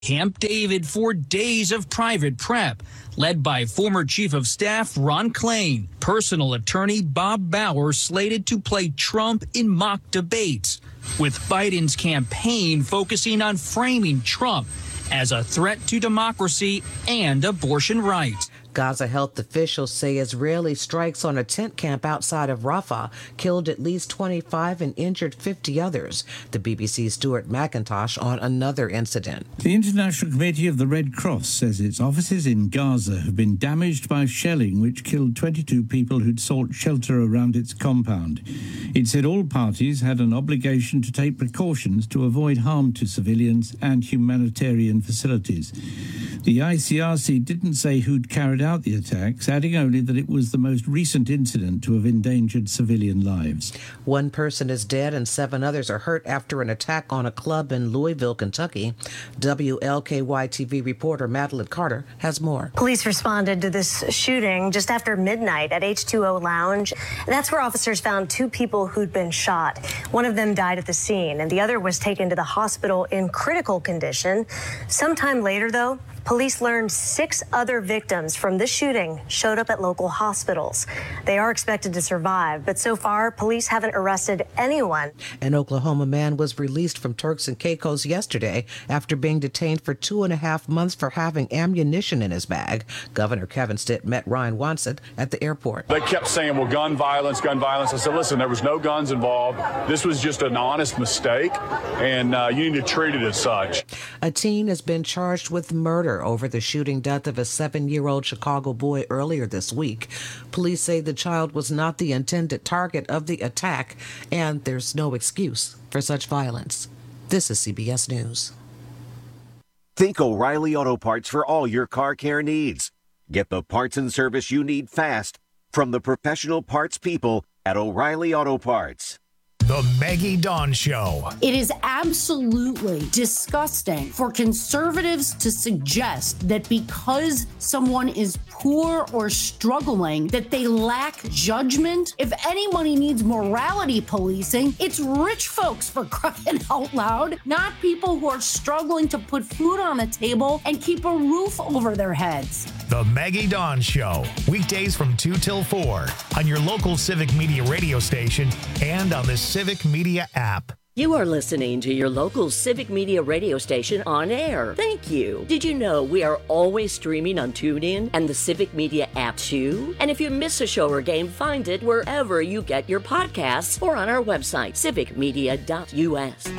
Camp David 4 days of private prep, led by former Chief of Staff Ron Klain, personal attorney Bob Bauer slated to play Trump in mock debates, with Biden's campaign focusing on framing Trump as a threat to democracy and abortion rights. Gaza health officials say Israeli strikes on a tent camp outside of Rafah killed at least 25 and injured 50 others. The BBC's Stuart McIntosh on another incident. The International Committee of the Red Cross says its offices in Gaza have been damaged by shelling which killed 22 people who'd sought shelter around its compound. It said all parties had an obligation to take precautions to avoid harm to civilians and humanitarian facilities. The ICRC didn't say who'd carried out the attacks, adding only that it was the most recent incident to have endangered civilian lives. One person is dead and 7 others are hurt after an attack on a club in Louisville, Kentucky. WLKY TV reporter Madeline Carter has more. Police responded to this shooting just after midnight at H2O Lounge. That's where officers found 2 people who'd been shot. One of them died at the scene, and the other was taken to the hospital in critical condition. Sometime later, though, police learned 6 other victims from this shooting showed up at local hospitals. They are expected to survive, but so far, police haven't arrested anyone. An Oklahoma man was released from Turks and Caicos yesterday after being detained for 2.5 months for having ammunition in his bag. Governor Kevin Stitt met Ryan Wansett at the airport. They kept saying, well, gun violence, gun violence. I said, listen, there was no guns involved. This was just an honest mistake, and you need to treat it as such. A teen has been charged with murder over the shooting death of a 7-year-old Chicago boy earlier this week. Police say the child was not the intended target of the attack, and there's no excuse for such violence. This is CBS News. Think O'Reilly Auto Parts for all your car care needs. Get the parts and service you need fast from the professional parts people at O'Reilly Auto Parts. The Maggie Dawn Show. It is absolutely disgusting for conservatives to suggest that because someone is poor or struggling, that they lack judgment. If anybody needs morality policing, it's rich folks, for crying out loud, not people who are struggling to put food on the table and keep a roof over their heads. The Maggie Dawn Show. Weekdays from 2 till 4 on your local Civic Media radio station and on the Civic Media app. You are listening to your local Civic Media radio station on air. Thank you. Did you know we are always streaming on TuneIn and the Civic Media app too? And if you miss a show or game, find it wherever you get your podcasts or on our website, civicmedia.us.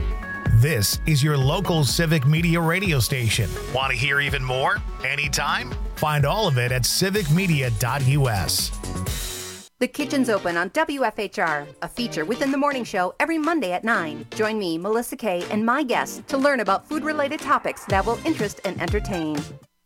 This is your local Civic Media radio station. Want to hear even more? Anytime? Find all of it at civicmedia.us. The Kitchen's Open on WFHR, a feature within the morning show every Monday at 9. Join me, Melissa Kay, and my guests to learn about food-related topics that will interest and entertain.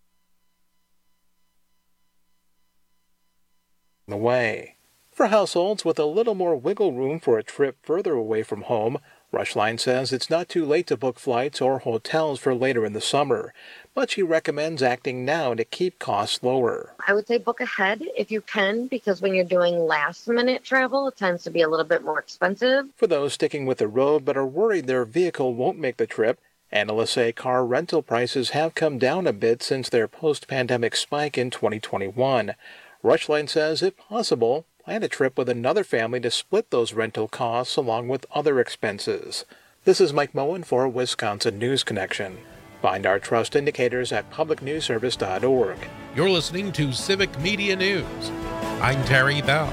Away. For households with a little more wiggle room for a trip further away from home, Rushline says it's not too late to book flights or hotels for later in the summer, but she recommends acting now to keep costs lower. I would say book ahead if you can, because when you're doing last-minute travel, it tends to be a little bit more expensive. For those sticking with the road but are worried their vehicle won't make the trip, analysts say car rental prices have come down a bit since their post-pandemic spike in 2021. Rushline says, if possible, plan a trip with another family to split those rental costs along with other expenses. This is Mike Moen for Wisconsin News Connection. Find our trust indicators at publicnewsservice.org. You're listening to Civic Media News. I'm Terry Bell.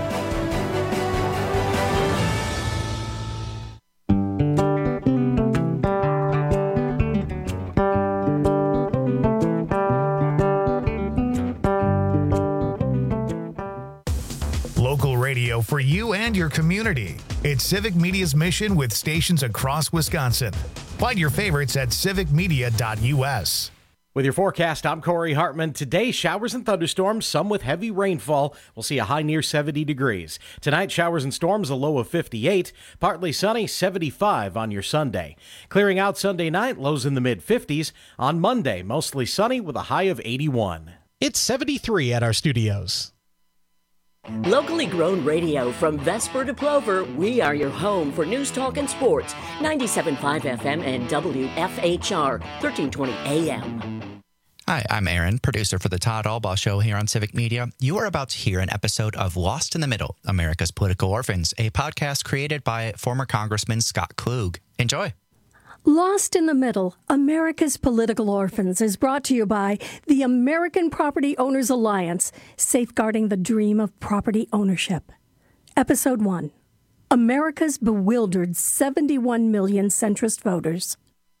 Local radio for you and your community. It's Civic Media's mission with stations across Wisconsin. Find your favorites at civicmedia.us. With your forecast, I'm Corey Hartman. Today, showers and thunderstorms, some with heavy rainfall. We'll see a high near 70 degrees. Tonight, showers and storms, a low of 58. Partly sunny, 75 on your Sunday. Clearing out Sunday night, lows in the mid-50s. On Monday, mostly sunny with a high of 81. It's 73 at our studios. Locally grown radio from Vesper to Plover, we are your home for news, talk, and sports. 97.5 FM and WFHR, 1320 AM. Hi, I'm Aaron, producer for the Todd Albaugh Show here on Civic Media. You are about to hear an episode of Lost in the Middle, America's Political Orphans, a podcast created by former Congressman Scott Klug. Enjoy. Lost in the Middle, America's Political Orphans is brought to you by the American Property Owners Alliance, safeguarding the dream of property ownership. Episode 1, America's Bewildered 71 Million Centrist Voters.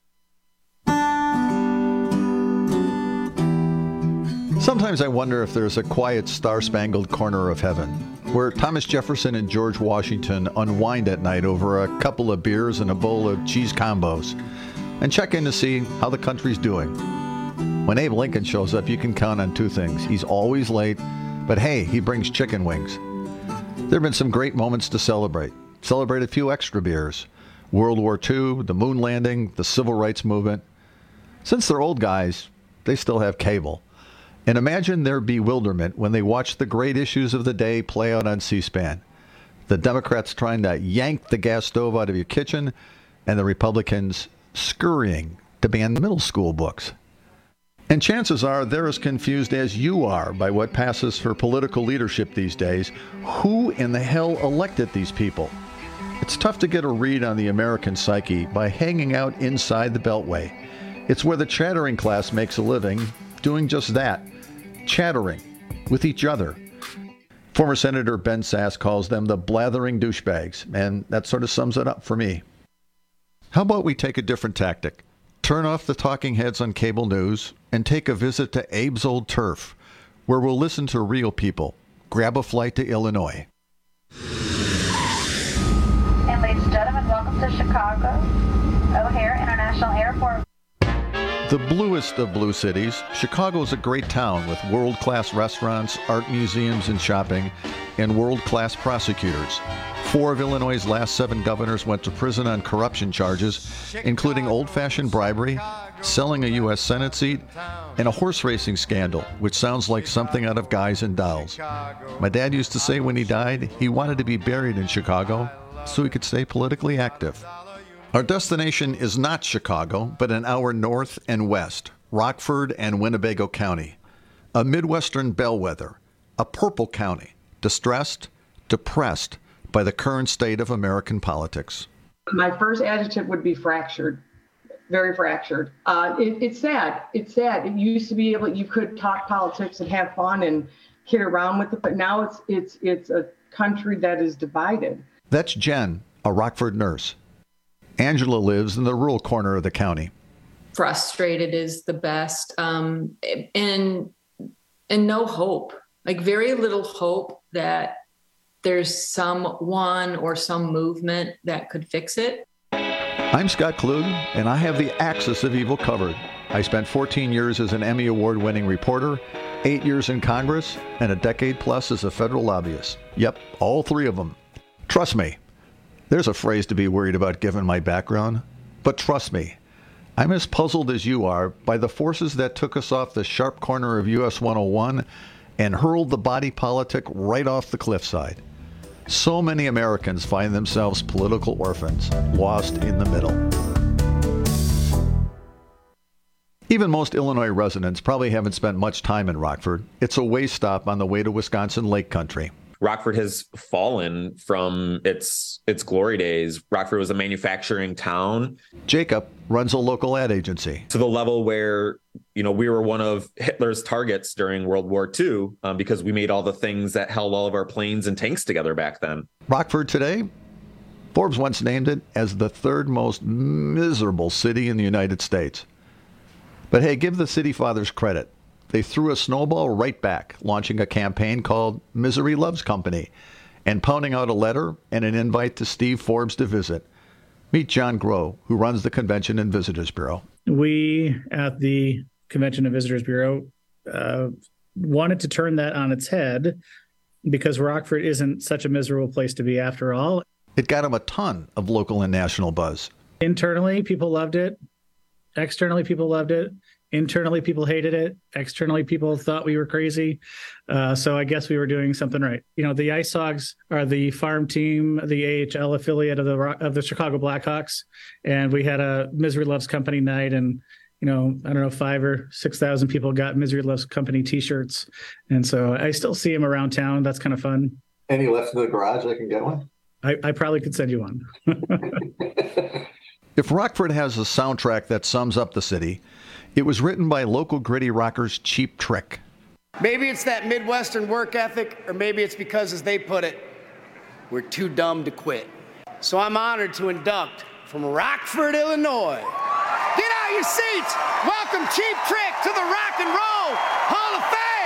Sometimes I wonder if there's a quiet star-spangled corner of heaven where Thomas Jefferson and George Washington unwind at night over a couple of beers and a bowl of cheese combos and check in to see how the country's doing. When Abe Lincoln shows up, you can count on two things. He's always late, but hey, he brings chicken wings. There have been some great moments to celebrate. Celebrate a few extra beers. World War II, the moon landing, the civil rights movement. Since they're old guys, they still have cable. And imagine their bewilderment when they watch the great issues of the day play out on C-SPAN. The Democrats trying to yank the gas stove out of your kitchen, and the Republicans scurrying to ban the middle school books. And chances are they're as confused as you are by what passes for political leadership these days. Who in the hell elected these people? It's tough to get a read on the American psyche by hanging out inside the Beltway. It's where the chattering class makes a living, doing just that. Chattering with each other. Former Senator Ben Sasse calls them the blathering douchebags, and that sort of sums it up for me. How about we take a different tactic? Turn off the talking heads on cable news and take a visit to Abe's old turf, where we'll listen to real people. Grab a flight to Illinois. And ladies and gentlemen, welcome to Chicago O'Hare International Airport. The bluest of blue cities, Chicago is a great town with world-class restaurants, art museums and shopping, and world-class prosecutors. 4 of Illinois' last 7 governors went to prison on corruption charges, including old-fashioned bribery, selling a U.S. Senate seat, and a horse racing scandal, which sounds like something out of Guys and Dolls. My dad used to say when he died, he wanted to be buried in Chicago so he could stay politically active. Our destination is not Chicago, but an hour north and west, Rockford and Winnebago County. A Midwestern bellwether, a purple county, distressed, depressed by the current state of American politics. My first adjective would be fractured, very fractured. It's sad. It's sad. It used to be able, you could talk politics and have fun and kid around with it, but now it's a country that is divided. That's Jen, a Rockford nurse. Angela lives in the rural corner of the county. Frustrated is the best, and no hope, like very little hope that there's someone or some movement that could fix it. I'm Scott Klug, and I have the axis of evil covered. I spent 14 years as an Emmy Award-winning reporter, 8 years in Congress, and a decade plus as a federal lobbyist. Yep, all 3 of them. Trust me. There's a phrase to be worried about given my background, but trust me, I'm as puzzled as you are by the forces that took us off the sharp corner of US 101 and hurled the body politic right off the cliffside. So many Americans find themselves political orphans, lost in the middle. Even most Illinois residents probably haven't spent much time in Rockford. It's a way stop on the way to Wisconsin Lake Country. Rockford has fallen from its glory days. Rockford was a manufacturing town. Jacob runs a local ad agency. To the level where, we were one of Hitler's targets during World War II because we made all the things that held all of our planes and tanks together back then. Rockford today, Forbes once named it as the 3rd most miserable city in the United States. But hey, give the city fathers credit. They threw a snowball right back, launching a campaign called Misery Loves Company and pounding out a letter and an invite to Steve Forbes to visit. Meet John Groh, who runs the Convention and Visitors Bureau. We at the Convention and Visitors Bureau wanted to turn that on its head because Rockford isn't such a miserable place to be after all. It got him a ton of local and national buzz. Internally, people loved it. Externally, people loved it. Internally, people hated it. Externally, people thought we were crazy. So I guess we were doing something right. The Ice Hogs are the farm team, the AHL affiliate of the Chicago Blackhawks. And we had a Misery Loves Company night, and I don't know, 5,000 or 6,000 people got Misery Loves Company T-shirts. And so I still see them around town. That's kind of fun. Any left in the garage? I can get one. I probably could send you one. If Rockford has a soundtrack that sums up the city, it was written by local gritty rockers Cheap Trick. Maybe it's that Midwestern work ethic, or maybe it's because, as they put it, we're too dumb to quit. So I'm honored to induct from Rockford, Illinois. Get out your seats! Welcome Cheap Trick to the Rock and Roll Hall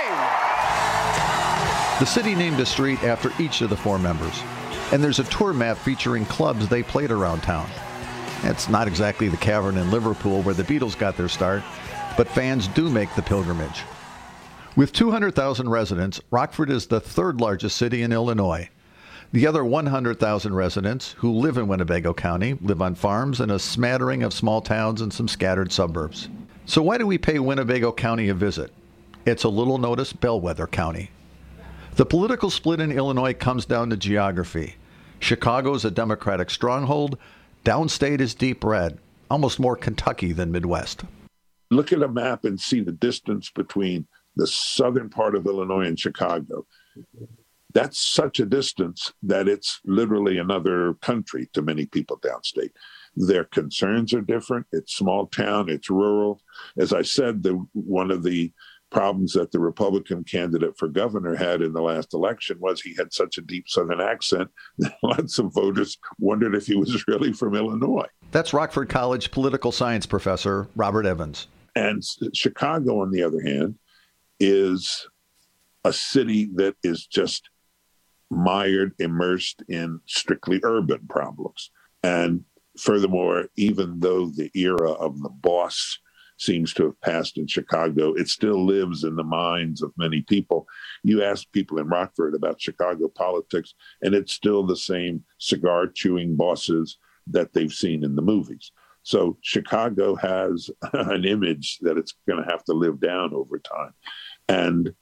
of Fame! The city named a street after each of the 4 members, and there's a tour map featuring clubs they played around town. It's not exactly the Cavern in Liverpool where the Beatles got their start, but fans do make the pilgrimage. With 200,000 residents, Rockford is the 3rd largest city in Illinois. The other 100,000 residents who live in Winnebago County live on farms and a smattering of small towns and some scattered suburbs. So why do we pay Winnebago County a visit? It's a little-noticed bellwether county. The political split in Illinois comes down to geography. Chicago is a Democratic stronghold. Downstate is deep red, almost more Kentucky than Midwest. Look at a map and see the distance between the southern part of Illinois and Chicago. That's such a distance that it's literally another country to many people downstate. Their concerns are different. It's small town, it's rural. As I said, one of the problems that the Republican candidate for governor had in the last election was he had such a deep Southern accent that lots of voters wondered if he was really from Illinois. That's Rockford College political science professor Robert Evans. And Chicago, on the other hand, is a city that is just mired, immersed in strictly urban problems. And furthermore, even though the era of the boss seems to have passed in Chicago, it still lives in the minds of many people. You ask people in Rockford about Chicago politics, and it's still the same cigar-chewing bosses that they've seen in the movies. So Chicago has an image that it's going to have to live down over time. And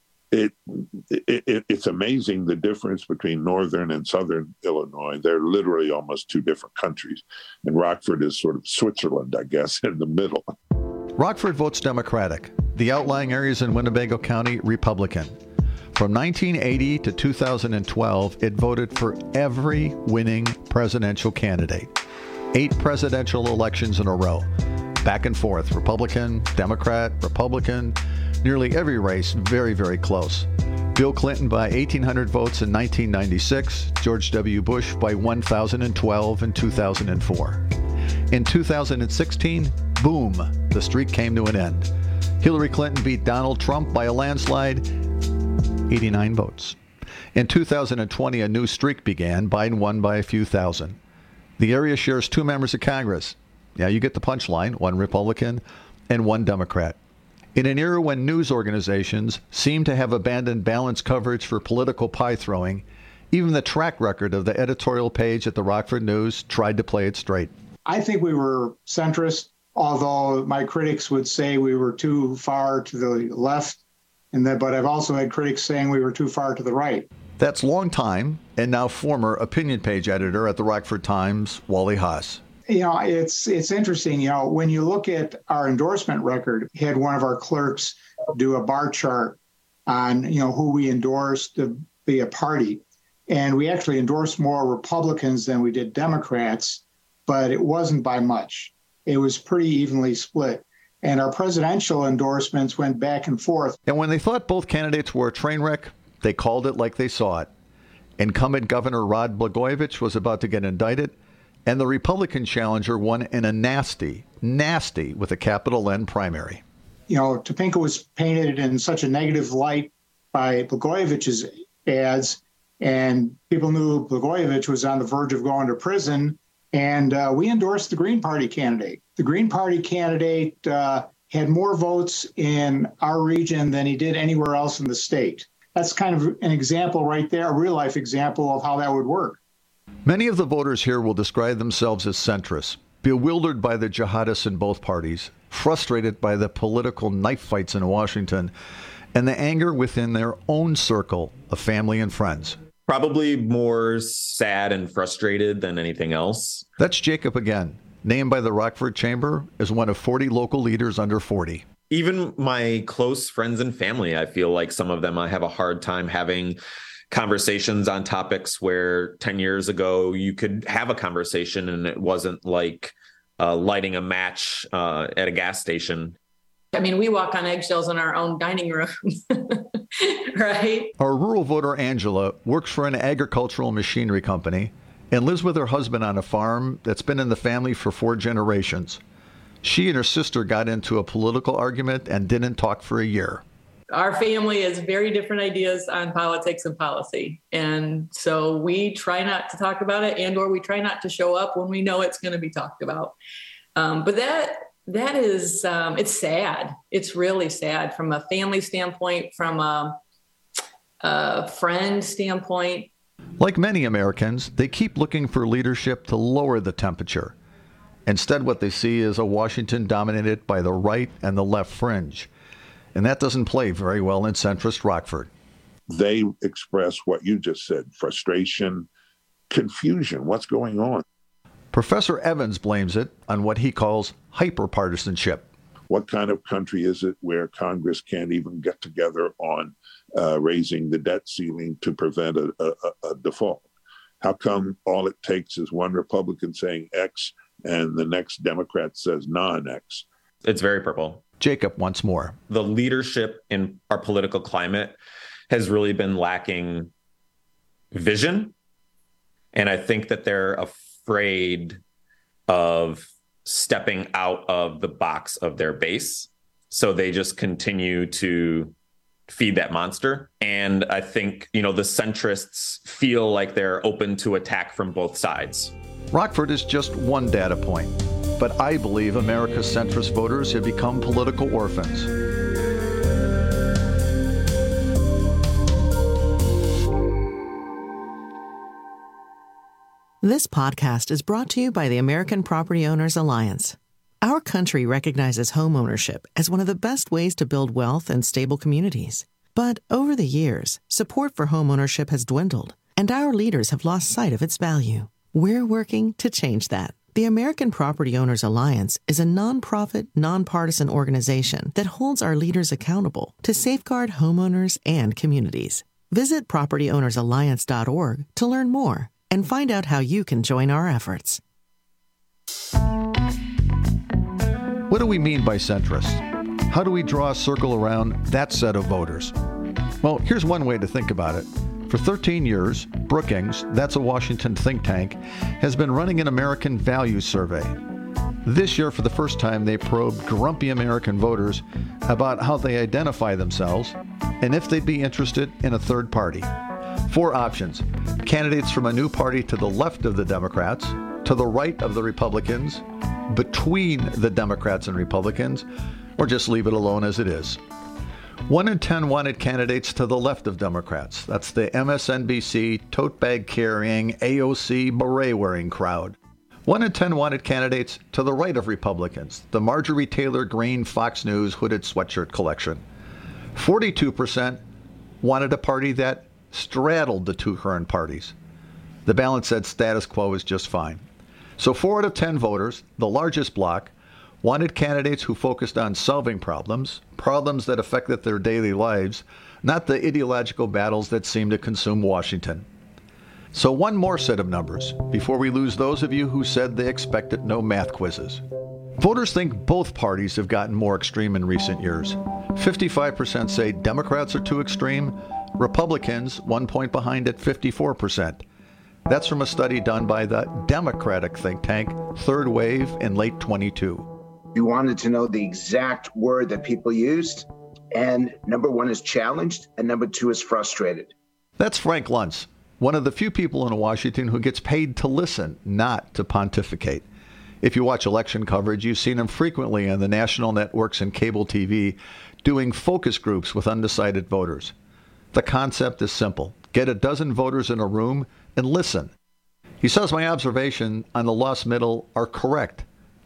it's amazing the difference between northern and southern Illinois. They're literally almost 2 different countries. And Rockford is sort of Switzerland, I guess, in the middle. Rockford votes Democratic. The outlying areas in Winnebago County, Republican. From 1980 to 2012, it voted for every winning presidential candidate. 8 presidential elections in a row. Back and forth, Republican, Democrat, Republican. Nearly every race very, very close. Bill Clinton by 1,800 votes in 1996. George W. Bush by 1,012 in 2004. In 2016, boom, the streak came to an end. Hillary Clinton beat Donald Trump by a landslide, 89 votes. In 2020, a new streak began. Biden won by a few thousand. The area shares 2 members of Congress. Yeah, you get the punchline, 1 Republican and 1 Democrat. In an era when news organizations seem to have abandoned balanced coverage for political pie-throwing, even the track record of the editorial page at the Rockford News tried to play it straight. I think we were centrist, although my critics would say we were too far to the left, but I've also had critics saying we were too far to the right. That's longtime and now former opinion page editor at the Rockford Times, Wally Haas. It's interesting. When you look at our endorsement record, we had one of our clerks do a bar chart on, who we endorsed to be a party. And we actually endorsed more Republicans than we did Democrats, but it wasn't by much. It was pretty evenly split. And our presidential endorsements went back and forth. And when they thought both candidates were a train wreck, they called it like they saw it. Incumbent Governor Rod Blagojevich was about to get indicted, and the Republican challenger won in a nasty with a capital N primary. Topinka was painted in such a negative light by Blagojevich's ads, and people knew Blagojevich was on the verge of going to prison, and we endorsed the Green Party candidate. The Green Party candidate had more votes in our region than he did anywhere else in the state. That's kind of an example right there, a real-life example of how that would work. Many of the voters here will describe themselves as centrists bewildered by the jihadists in both parties, frustrated by the political knife fights in Washington, and the anger within their own circle of family and friends. Probably more sad and frustrated than anything else. That's Jacob again, named by the Rockford Chamber as one of 40 local leaders under 40. Even my close friends and family, I feel like some of them I have a hard time having conversations on topics where 10 years ago you could have a conversation and it wasn't like lighting a match at a gas station. I mean, we walk on eggshells in our own dining room, right? Our rural voter, Angela, works for an agricultural machinery company and lives with her husband on a farm that's been in the family for 4 generations. She and her sister got into a political argument and didn't talk for a year. Our family has very different ideas on politics and policy. And so we try not to talk about it, and or we try not to show up when we know it's going to be talked about. But that is, it's sad. It's really sad from a family standpoint, from a friend standpoint. Like many Americans, they keep looking for leadership to lower the temperature. Instead, what they see is a Washington dominated by the right and the left fringe. And that doesn't play very well in centrist Rockford. They express what you just said, frustration, confusion. What's going on? Professor Evans blames it on what he calls hyperpartisanship. What kind of country is it where Congress can't even get together on raising the debt ceiling to prevent a default? How come all it takes is one Republican saying X and the next Democrat says non-X? It's very purple. Jacob wants more. The leadership in our political climate has really been lacking vision. And I think that they're afraid of stepping out of the box of their base. So they just continue to feed that monster. And I think, the centrists feel like they're open to attack from both sides. Rockford is just one data point, but I believe America's centrist voters have become political orphans. This podcast is brought to you by the American Property Owners Alliance. Our country recognizes homeownership as one of the best ways to build wealth and stable communities. But over the years, support for homeownership has dwindled, and our leaders have lost sight of its value. We're working to change that. The American Property Owners Alliance is a nonprofit, nonpartisan organization that holds our leaders accountable to safeguard homeowners and communities. Visit propertyownersalliance.org to learn more and find out how you can join our efforts. What do we mean by centrist? How do we draw a circle around that set of voters? Well, here's one way to think about it. For 13 years, Brookings, that's a Washington think tank, has been running an American Values Survey. This year, for the first time, they probed grumpy American voters about how they identify themselves and if they'd be interested in a third party. 4 options: candidates from a new party to the left of the Democrats, to the right of the Republicans, between the Democrats and Republicans, or just leave it alone as it is. 1 in 10 wanted candidates to the left of Democrats. That's the MSNBC, tote bag carrying, AOC, beret wearing crowd. 1 in 10 wanted candidates to the right of Republicans, the Marjorie Taylor Greene Fox News hooded sweatshirt collection. 42% wanted a party that straddled the 2 current parties. The balance said status quo is just fine. So 4 out of 10 voters, the largest bloc, wanted candidates who focused on solving problems that affected their daily lives, not the ideological battles that seem to consume Washington. So one more set of numbers before we lose those of you who said they expected no math quizzes. Voters think both parties have gotten more extreme in recent years. 55% say Democrats are too extreme, Republicans 1 point behind at 54%. That's from a study done by the Democratic think tank Third Wave in late 22. We wanted to know the exact word that people used, and number 1 is challenged, and number 2 is frustrated. That's Frank Luntz, one of the few people in Washington who gets paid to listen, not to pontificate. If you watch election coverage, you've seen him frequently on the national networks and cable TV doing focus groups with undecided voters. The concept is simple. Get a dozen voters in a room and listen. He says my observation on the lost middle are correct.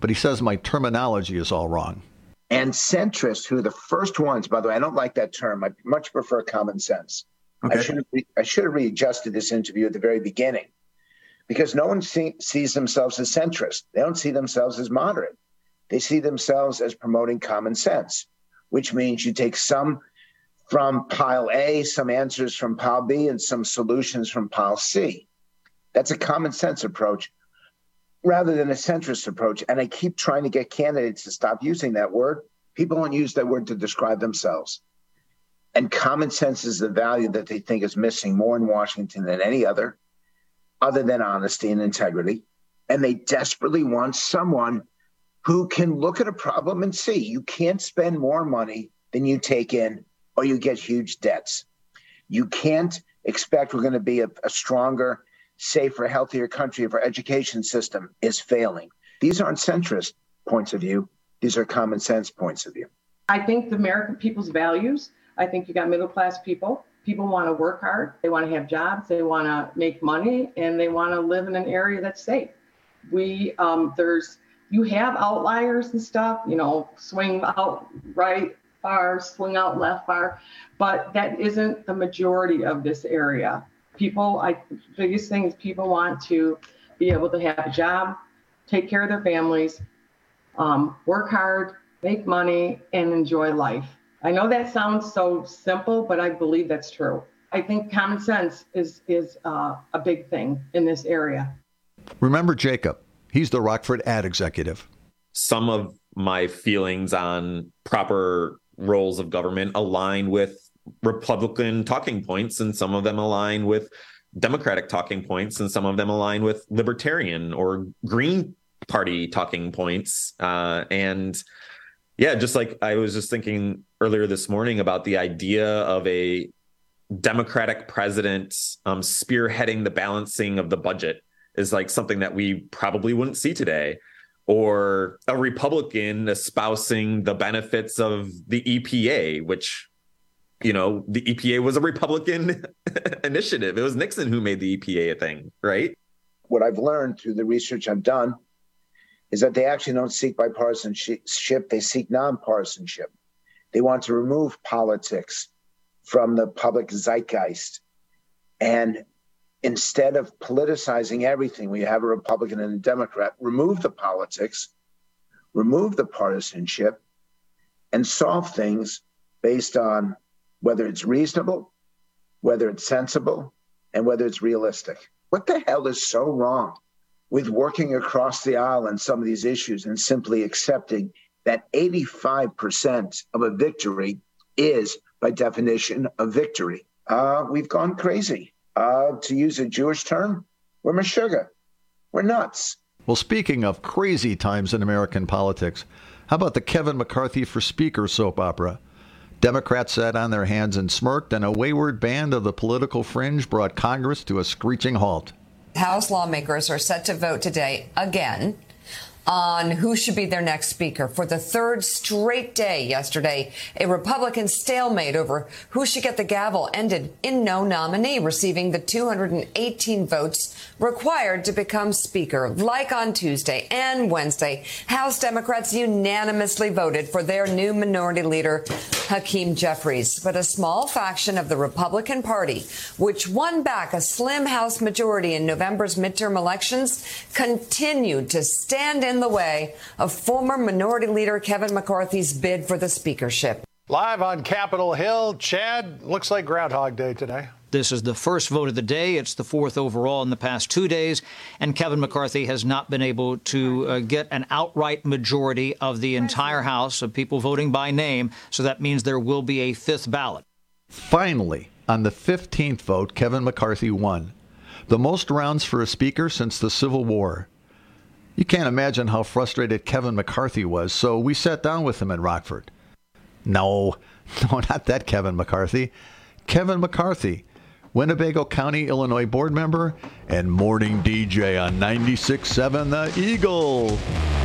but he says my terminology is all wrong. And centrists, who are the first ones, by the way, I don't like that term. I much prefer common sense. Okay. I should have readjusted this interview at the very beginning, because no one sees themselves as centrist. They don't see themselves as moderate. They see themselves as promoting common sense, which means you take some from pile A, some answers from pile B, and some solutions from pile C. That's a common sense approach rather than a centrist approach. And I keep trying to get candidates to stop using that word. People don't use that word to describe themselves. And common sense is the value that they think is missing more in Washington than any other than honesty and integrity. And they desperately want someone who can look at a problem and see you can't spend more money than you take in, or you get huge debts. You can't expect we're going to be a stronger, safer, healthier country if our education system is failing. These aren't centrist points of view. These are common sense points of view. I think the American people's values, I think you got middle-class people. People want to work hard. They want to have jobs. They want to make money, and they want to live in an area that's safe. You have outliers and stuff, swing out right far, swing out left far, but that isn't the majority of this area. Biggest thing is people want to be able to have a job, take care of their families, work hard, make money, and enjoy life. I know that sounds so simple, but I believe that's true. I think common sense is a big thing in this area. Remember Jacob. He's the Rockford ad executive. Some of my feelings on proper roles of government align with Republican talking points, and some of them align with Democratic talking points, and some of them align with Libertarian or Green Party talking points. And yeah, just like I was just thinking earlier this morning about the idea of a Democratic president spearheading the balancing of the budget is like something that we probably wouldn't see today, or a Republican espousing the benefits of the EPA, which, the EPA was a Republican initiative. It was Nixon who made the EPA a thing, right? What I've learned through the research I've done is that they actually don't seek bipartisanship, they seek nonpartisanship. They want to remove politics from the public zeitgeist. And instead of politicizing everything, we have a Republican and a Democrat, remove the politics, remove the partisanship, and solve things based on whether it's reasonable, whether it's sensible, and whether it's realistic. What the hell is so wrong with working across the aisle on some of these issues and simply accepting that 85% of a victory is, by definition, a victory? We've gone crazy. To use a Jewish term, we're meshuggah. We're nuts. Well, speaking of crazy times in American politics, how about the Kevin McCarthy for Speaker soap opera? Democrats sat on their hands and smirked, and a wayward band of the political fringe brought Congress to a screeching halt. House lawmakers are set to vote today again on who should be their next speaker. For the third straight day yesterday, a Republican stalemate over who should get the gavel ended in no nominee receiving the 218 votes required to become speaker. Like on Tuesday and Wednesday, House Democrats unanimously voted for their new minority leader, Hakeem Jeffries. But a small faction of the Republican Party, which won back a slim House majority in November's midterm elections, continued to stand in the way of former Minority Leader Kevin McCarthy's bid for the speakership. Live on Capitol Hill, Chad, looks like Groundhog Day today. This is the first vote of the day. It's the fourth overall in the past 2 days, and Kevin McCarthy has not been able to get an outright majority of the entire House of people voting by name, so that means there will be a fifth ballot. Finally, on the 15th vote, Kevin McCarthy won. The most rounds for a speaker since the Civil War. You can't imagine how frustrated Kevin McCarthy was, so we sat down with him in Rockford. No, not that Kevin McCarthy. Kevin McCarthy, Winnebago County, Illinois board member and morning DJ on 96.7 The Eagle.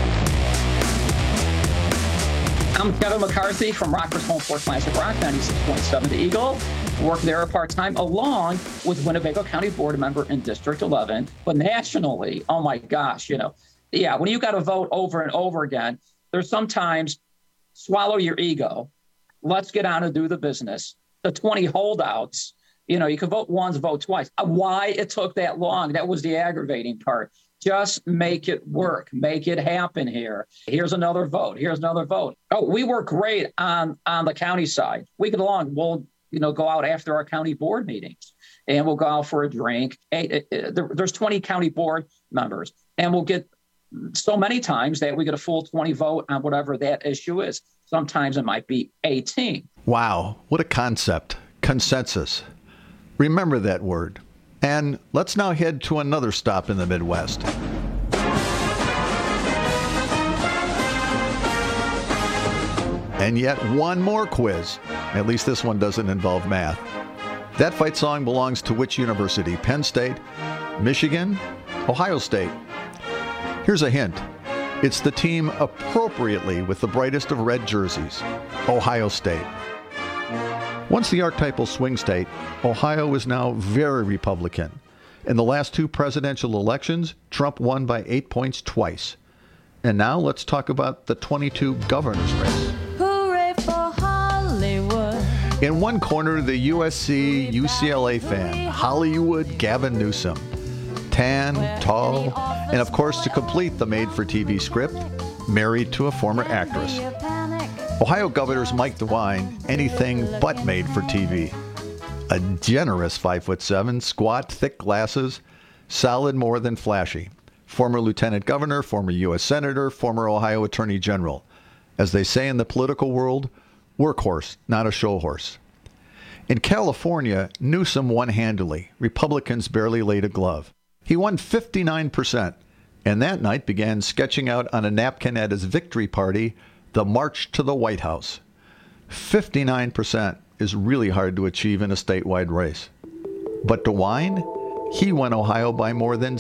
I'm Kevin McCarthy from Rockford's home for Classic Rock, 96.7 The Eagle. Work there part-time along with Winnebago County board member in District 11. But nationally, oh my gosh, when you got to vote over and over again, there's sometimes swallow your ego. Let's get on and do the business. The 20 holdouts, you can vote once, vote twice. Why it took that long? That was the aggravating part. Just make it work. Make it happen here. Here's another vote. Here's another vote. Oh, we work great on the county side. We get along. We'll, go out after our county board meetings and we'll go out for a drink. There's 20 county board members and we'll get so many times that we get a full 20 vote on whatever that issue is. Sometimes it might be 18. Wow. What a concept. Consensus. Remember that word. And let's now head to another stop in the Midwest. And yet one more quiz. At least this one doesn't involve math. That fight song belongs to which university? Penn State, Michigan, Ohio State. Here's a hint. It's the team appropriately with the brightest of red jerseys, Ohio State. Once the archetypal swing state, Ohio is now very Republican. In the last two presidential elections, Trump won by 8 points twice. And now let's talk about the 22 governor's race. Hooray for Hollywood. In one corner, the USC UCLA fan, Hollywood Gavin Newsom. Tan, tall, and of course, to complete the made-for-TV script, married to a former actress. Ohio Governor's Mike DeWine, anything but made for TV. A generous 5'7", squat, thick glasses, solid more than flashy. Former Lieutenant Governor, former U.S. Senator, former Ohio Attorney General. As they say in the political world, workhorse, not a show horse. In California, Newsom won handily. Republicans barely laid a glove. He won 59%, and that night began sketching out on a napkin at his victory party the March to the White House. 59% is really hard to achieve in a statewide race. But DeWine, he won Ohio by more than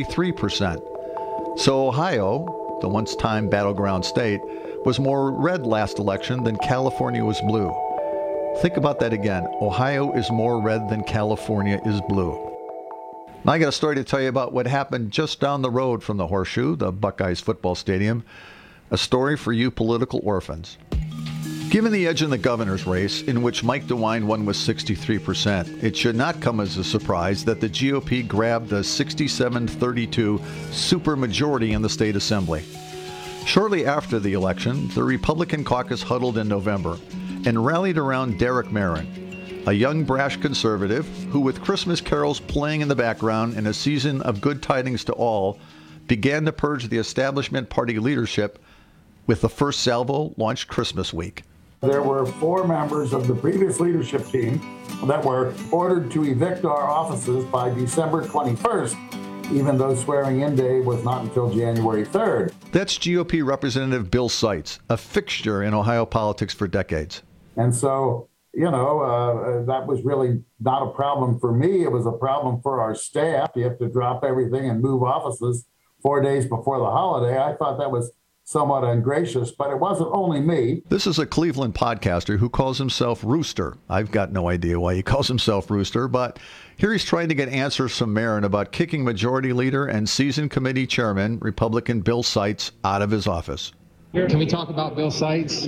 63%. So Ohio, the once-time battleground state, was more red last election than California was blue. Think about that again. Ohio is more red than California is blue. Now I got a story to tell you about what happened just down the road from the Horseshoe, the Buckeyes football stadium. A story for you political orphans. Given the edge in the governor's race, in which Mike DeWine won with 63%, it should not come as a surprise that the GOP grabbed a 67-32 supermajority in the state assembly. Shortly after the election, the Republican caucus huddled in November and rallied around Derek Marin, a young, brash conservative who, with Christmas carols playing in the background and a season of good tidings to all, began to purge the establishment party leadership with the first salvo launched Christmas week. There were 4 members of the previous leadership team that were ordered to evict our offices by December 21st, even though swearing-in day was not until January 3rd. That's GOP Representative Bill Seitz, a fixture in Ohio politics for decades. And so, that was really not a problem for me. It was a problem for our staff. You have to drop everything and move offices 4 days before the holiday. I thought that was somewhat ungracious, but it wasn't only me. This is a Cleveland podcaster who calls himself Rooster. I've got no idea why he calls himself Rooster, but here he's trying to get answers from Marin about kicking Majority Leader and Seasoned Committee Chairman, Republican Bill Seitz, out of his office. Can we talk about Bill Seitz?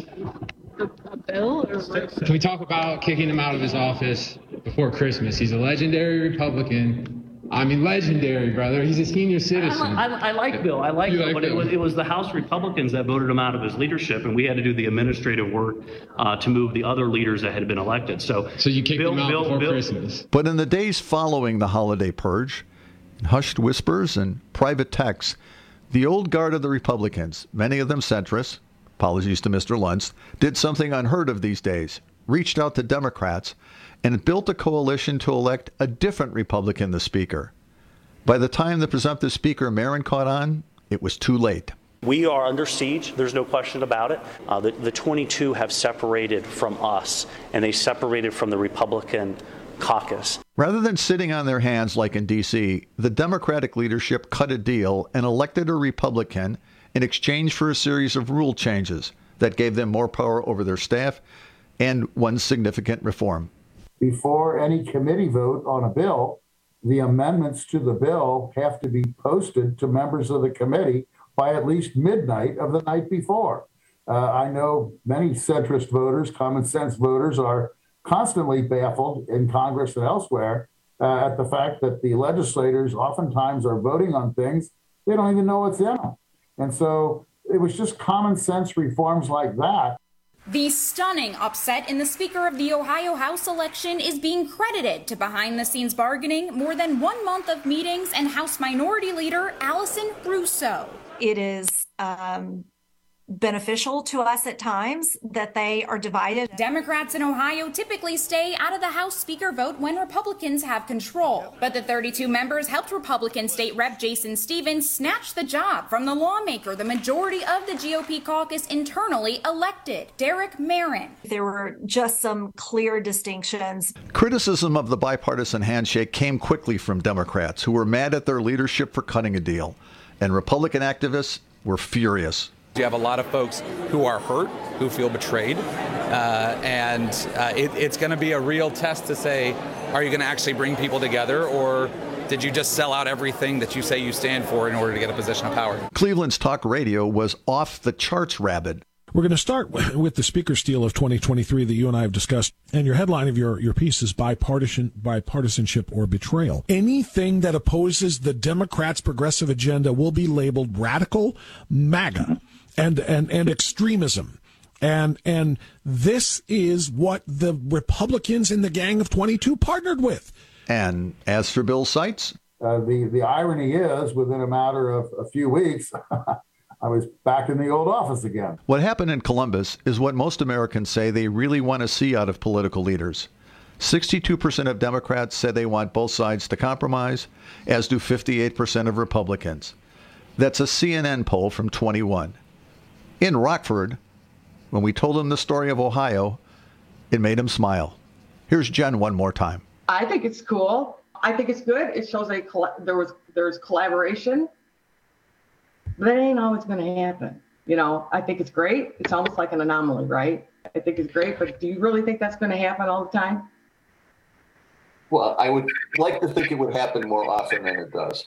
Bill? Can we talk about kicking him out of his office before Christmas? He's a legendary Republican. I mean, legendary, brother. He's a senior citizen. I like Bill. I like Bill, but it was the House Republicans that voted him out of his leadership, and we had to do the administrative work to move the other leaders that had been elected. So you kicked him out before Christmas. But in the days following the holiday purge, in hushed whispers and private texts, the old guard of the Republicans, many of them centrists, apologies to Mr. Luntz, did something unheard of these days, reached out to Democrats, and built a coalition to elect a different Republican the Speaker. By the time the presumptive Speaker Marin caught on, it was too late. We are under siege. There's no question about it. The 22 have separated from us, and they separated from the Republican caucus. Rather than sitting on their hands like in D.C., the Democratic leadership cut a deal and elected a Republican in exchange for a series of rule changes that gave them more power over their staff and one significant reform. Before any committee vote on a bill, the amendments to the bill have to be posted to members of the committee by at least midnight of the night before. I know many centrist voters, common sense voters, are constantly baffled in Congress and elsewhere at the fact that the legislators oftentimes are voting on things they don't even know what's in them. And so it was just common sense reforms like that. The stunning upset in the Speaker of the Ohio House election is being credited to behind-the-scenes bargaining, more than 1 month of meetings, and House Minority Leader Allison Russo. It is beneficial to us at times that they are divided. Democrats in Ohio typically stay out of the House Speaker vote when Republicans have control. But the 32 members helped Republican State Rep Jason Stevens snatch the job from the lawmaker the majority of the GOP caucus internally elected, Derek Merrin. There were just some clear distinctions. Criticism of the bipartisan handshake came quickly from Democrats who were mad at their leadership for cutting a deal, and Republican activists were furious. You have a lot of folks who are hurt, who feel betrayed, and it's going to be a real test to say, are you going to actually bring people together, or did you just sell out everything that you say you stand for in order to get a position of power? Cleveland's talk radio was off the charts rabid. We're going to start with the speaker steal of 2023 that you and I have discussed. And your headline of your piece is bipartisanship or betrayal. Anything that opposes the Democrats' progressive agenda will be labeled radical, MAGA, and extremism. And this is what the Republicans in the Gang of 22 partnered with. And as for Bill Seitz? The irony is, within a matter of a few weeks, I was back in the old office again. What happened in Columbus is what most Americans say they really want to see out of political leaders. 62% of Democrats say they want both sides to compromise, as do 58% of Republicans. That's a CNN poll from 21. In Rockford, when we told him the story of Ohio, it made him smile. Here's Jen one more time. I think it's cool. I think it's good. It shows there's collaboration. But that ain't always going to happen. You know, I think it's great. It's almost like an anomaly, right? I think it's great, but do you really think that's going to happen all the time? Well, I would like to think it would happen more often than it does.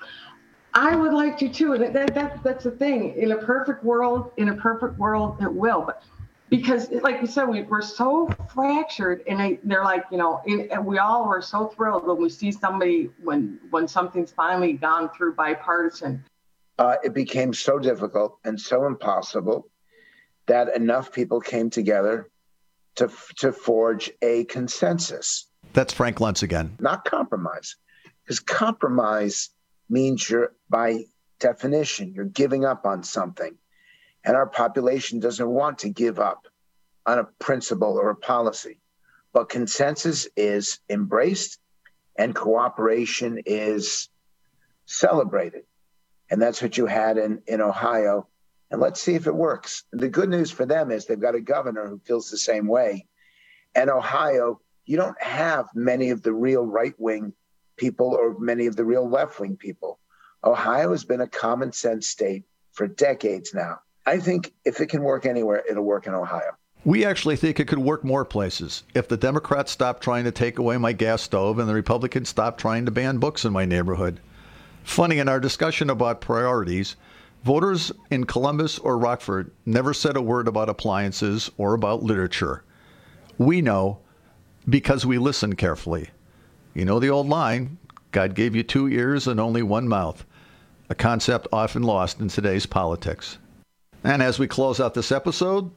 I would like to too. That's the thing. In a perfect world, it will. But because, like you said, we're so fractured, and they're like, you know, and we all were so thrilled when we see somebody when something's finally gone through bipartisan. It became so difficult and so impossible that enough people came together to forge a consensus. That's Frank Luntz again. Not compromise, because compromise means by definition, you're giving up on something. And our population doesn't want to give up on a principle or a policy. But consensus is embraced and cooperation is celebrated. And that's what you had in Ohio. And let's see if it works. The good news for them is they've got a governor who feels the same way. And Ohio, you don't have many of the real right-wing people or many of the real left-wing people. Ohio has been a common sense state for decades now. I think if it can work anywhere, it'll work in Ohio. We actually think it could work more places. If the Democrats stop trying to take away my gas stove and the Republicans stop trying to ban books in my neighborhood. Funny, in our discussion about priorities, voters in Columbus or Rockford never said a word about appliances or about literature. We know because we listen carefully. You know the old line, God gave you 2 ears and only 1 mouth, a concept often lost in today's politics. And as we close out this episode,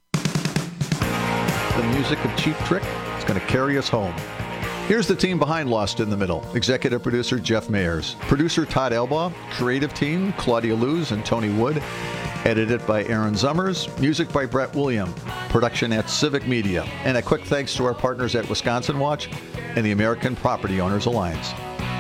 the music of Cheap Trick is going to carry us home. Here's the team behind Lost in the Middle. Executive producer Jeff Mayers. Producer Todd Elbaugh. Creative team Claudia Luz and Tony Wood. Edited by Aaron Zummers. Music by Brett William. Production at Civic Media. And a quick thanks to our partners at Wisconsin Watch and the American Property Owners Alliance.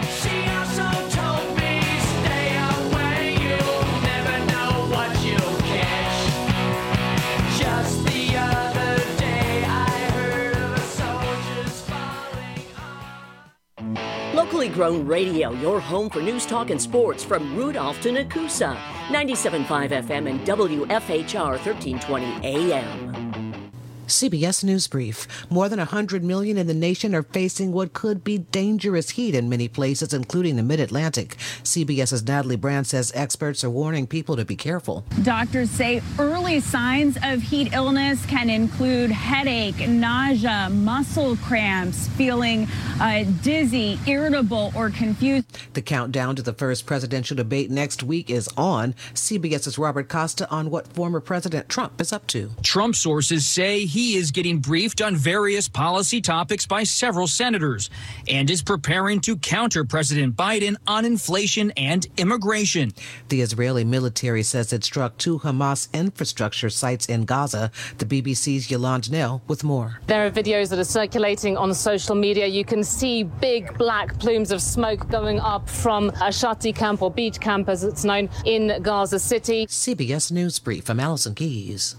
Locally grown radio, your home for news, talk, and sports from Rudolph to Nakusa. 97.5 FM and WFHR 1320 AM. CBS News Brief. More than 100 million in the nation are facing what could be dangerous heat in many places, including the Mid-Atlantic. CBS's Natalie Brand says experts are warning people to be careful. Doctors say early signs of heat illness can include headache, nausea, muscle cramps, feeling dizzy, irritable, or confused. The countdown to the first presidential debate next week is on. CBS's Robert Costa on what former President Trump is up to. Trump sources say he is getting briefed on various policy topics by several senators and is preparing to counter President Biden on inflation and immigration. The Israeli military says it struck 2 Hamas infrastructure sites in Gaza. The BBC's Yolande Nell with more. There are videos that are circulating on social media. You can see big black plumes of smoke going up from a Shati camp, or beach camp as it's known, in Gaza City. CBS News Brief. I'm Allison Keyes.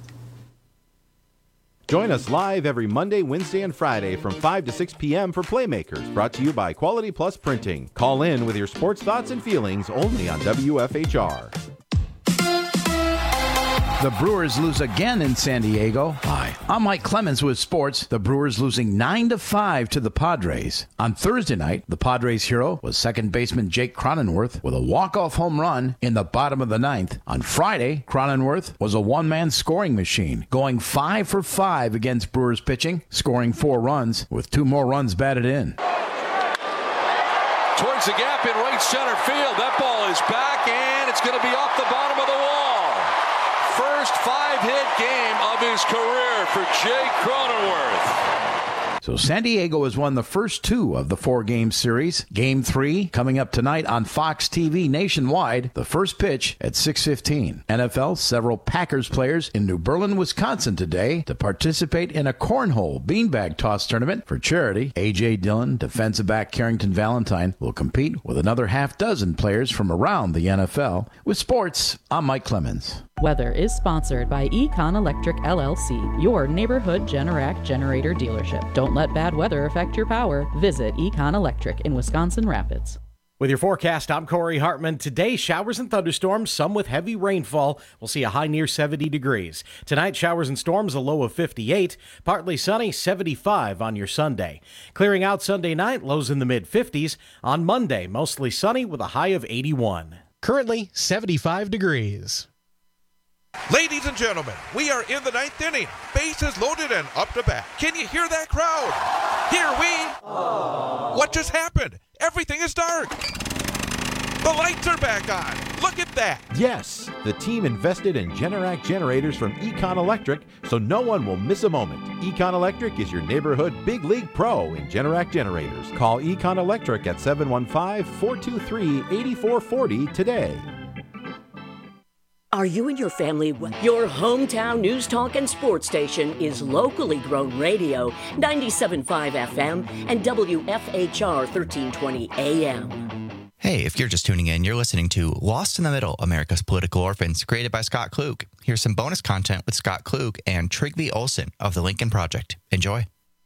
Join us live every Monday, Wednesday, and Friday from 5 to 6 p.m. for Playmakers, brought to you by Quality Plus Printing. Call in with your sports thoughts and feelings only on WFHR. The Brewers lose again in San Diego. Hi, I'm Mike Clemens with sports. The Brewers losing 9-5 to the Padres. On Thursday night, the Padres hero was second baseman Jake Cronenworth with a walk-off home run in the bottom of the ninth. On Friday, Cronenworth was a one-man scoring machine, going 5 for 5 against Brewers pitching, scoring 4 runs with 2 more runs batted in. Towards the gap in right center field. That ball is back, and it's going to be off the bottom of the wall. First 5-hit game of his career for Jake Cronenworth. So San Diego has won the first 2 of the 4-game series. Game 3 coming up tonight on Fox TV nationwide. The first pitch at 6:15. NFL, several Packers players in New Berlin, Wisconsin today to participate in a cornhole beanbag toss tournament for charity. A.J. Dillon, defensive back Carrington Valentine will compete with another half dozen players from around the NFL. With sports, I'm Mike Clemens. Weather is sponsored by Econ Electric LLC, your neighborhood Generac generator dealership. Don't let bad weather affect your power. Visit Econ Electric in Wisconsin Rapids. With your forecast, I'm Corey Hartman. Today, showers and thunderstorms, some with heavy rainfall. We'll see a high near 70 degrees. Tonight, showers and storms, a low of 58. Partly sunny, 75 on your Sunday. Clearing out Sunday night, lows in the mid-50s. On Monday, mostly sunny with a high of 81. Currently, 75 degrees. Ladies and gentlemen, we are in the 9th inning. Bases loaded and up to bat. Can you hear that crowd? Here we... Aww. What just happened? Everything is dark. The lights are back on. Look at that. Yes, the team invested in Generac generators from Econ Electric, so no one will miss a moment. Econ Electric is your neighborhood big league pro in Generac generators. Call Econ Electric at 715-423-8440 today. Are you and your family well? Your hometown news talk and sports station is locally grown radio, 97.5 FM and WFHR 1320 AM. Hey, if you're just tuning in, you're listening to Lost in the Middle, America's Political Orphans, created by Scott Klug. Here's some bonus content with Scott Klug and Trygve Olsen of the Lincoln Project. Enjoy.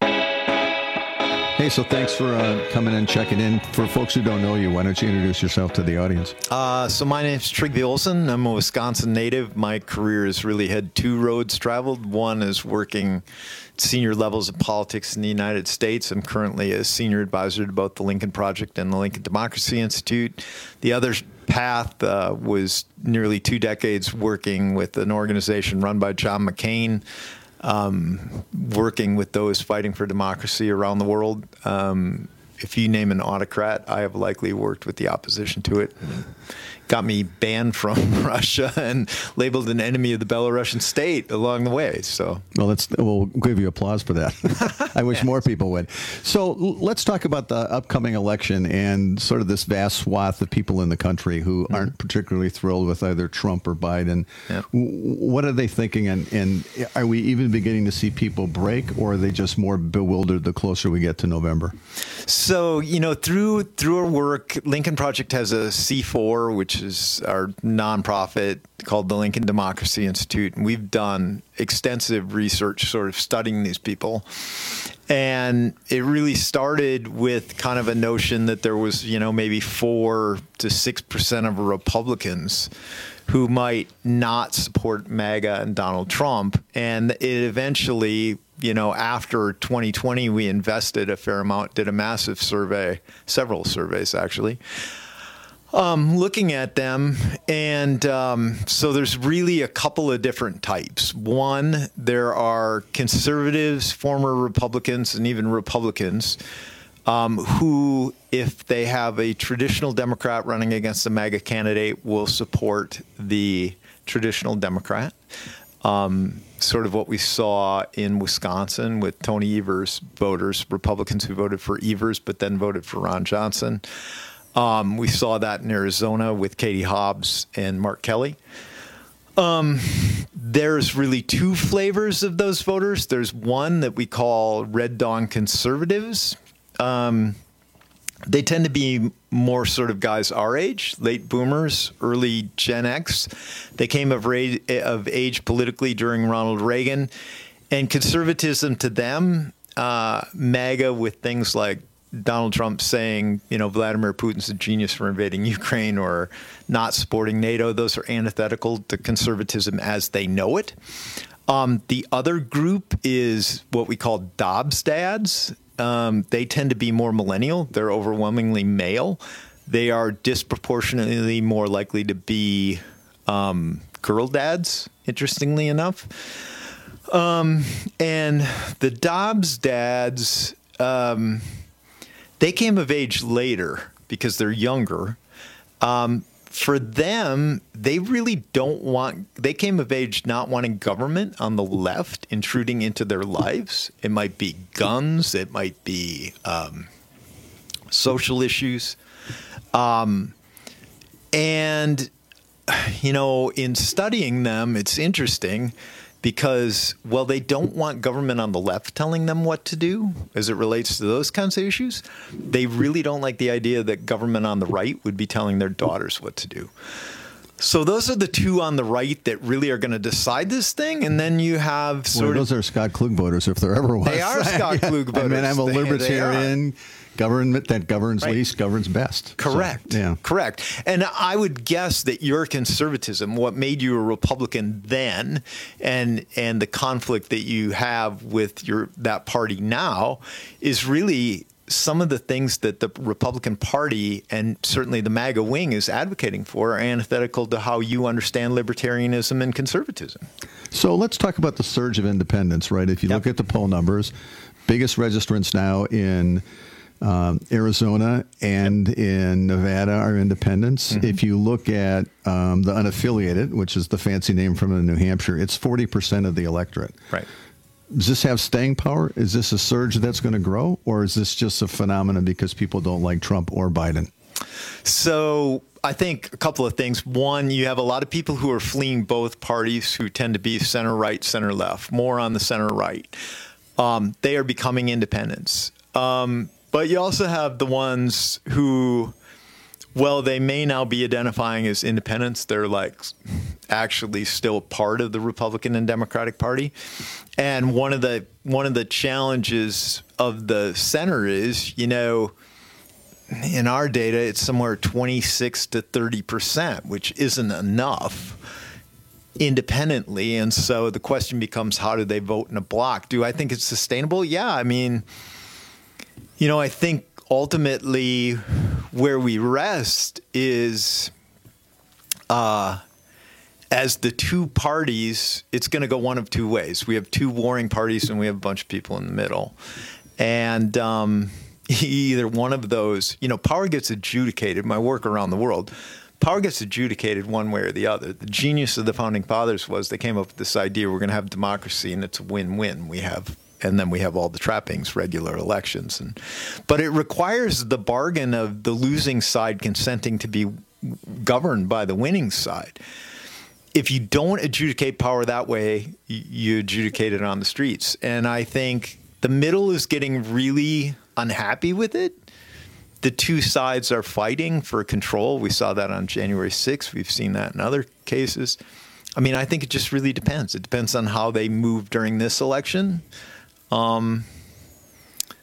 Hey, so thanks for coming and checking in. For folks who don't know you, why don't you introduce yourself to the audience? So my name's Trygve Olsen. I'm a Wisconsin native. My career has really had 2 roads traveled. One is working senior levels of politics in the United States. I'm currently a senior advisor to both the Lincoln Project and the Lincoln Democracy Institute. The other path was nearly 2 decades working with an organization run by John McCain, working with those fighting for democracy around the world. If you name an autocrat, I have likely worked with the opposition to it. Got me banned from Russia and labeled an enemy of the Belarusian state along the way. So, well, we'll give you applause for that. I wish more people would. So let's talk about the upcoming election and sort of this vast swath of people in the country who aren't particularly thrilled with either Trump or Biden. Yep. What are they thinking? And are we even beginning to see people break, or are they just more bewildered the closer we get to November? So, through our work, Lincoln Project has a C4, which is our nonprofit called the Lincoln Democracy Institute. And we've done extensive research sort of studying these people. And it really started with kind of a notion that there was, maybe 4 to 6% of Republicans who might not support MAGA and Donald Trump. And it eventually after 2020, we invested a fair amount, did a massive survey, several surveys actually, looking at them. And so there's really a couple of different types. One, there are conservatives, former Republicans, and even Republicans who, if they have a traditional Democrat running against a MAGA candidate, will support the traditional Democrat. Sort of what we saw in Wisconsin with Tony Evers voters, Republicans who voted for Evers but then voted for Ron Johnson. We saw that in Arizona with Katie Hobbs and Mark Kelly. There's really two flavors of those voters. There's one that we call Red Dawn conservatives. They tend to be more sort of guys our age, late boomers, early Gen X. They came of age politically during Ronald Reagan. And conservatism to them, MAGA with things like Donald Trump saying, Vladimir Putin's a genius for invading Ukraine or not supporting NATO, those are antithetical to conservatism as they know it. The other group is what we call Dobbs dads. They tend to be more millennial. They're overwhelmingly male. They are disproportionately more likely to be girl dads, interestingly enough. And the Dobbs dads, they came of age later because they're younger. For them, they really they came of age not wanting government on the left intruding into their lives. It might be guns. It might be social issues. And, in studying them, it's interesting because, well, they don't want government on the left telling them what to do as it relates to those kinds of issues. They really don't like the idea that government on the right would be telling their daughters what to do. So those are the two on the right that really are going to decide this thing. And then you have those are Scott Klug voters, if there ever was. They are Scott Klug voters. I mean, I'm a libertarian. Government that governs least governs best. Correct. So, yeah. Correct. And I would guess that your conservatism, what made you a Republican then, and the conflict that you have with that party now, is really some of the things that the Republican Party and certainly the MAGA wing is advocating for are antithetical to how you understand libertarianism and conservatism. So let's talk about the surge of independents, right? If you look at the poll numbers, biggest registrants now in Arizona and in Nevada are independents. Mm-hmm. If you look at the unaffiliated, which is the fancy name from New Hampshire, it's 40% of the electorate. Right. Does this have staying power? Is this a surge that's going to grow? Or is this just a phenomenon because people don't like Trump or Biden? So I think a couple of things. One, you have a lot of people who are fleeing both parties who tend to be center right, center left, more on the center right. They are becoming independents. But you also have the ones who, well, they may now be identifying as independents. They're like actually still part of the Republican and Democratic Party. And one of the challenges of the center is, in our data, it's somewhere 26 to 30%, which isn't enough independently. And so the question becomes, how do they vote in a block? Do I think it's sustainable? Yeah, I mean, I think ultimately where we rest is as the two parties, it's going to go one of two ways. We have two warring parties and we have a bunch of people in the middle. And either one of those, power gets adjudicated. My work around the world, power gets adjudicated one way or the other. The genius of the Founding Fathers was they came up with this idea, we're going to have democracy and it's a win-win. And then we have all the trappings, regular elections. But it requires the bargain of the losing side consenting to be governed by the winning side. If you don't adjudicate power that way, you adjudicate it on the streets. And I think the middle is getting really unhappy with it. The two sides are fighting for control. We saw that on January 6th. We've seen that in other cases. I mean, I think it just really depends. It depends on how they move during this election.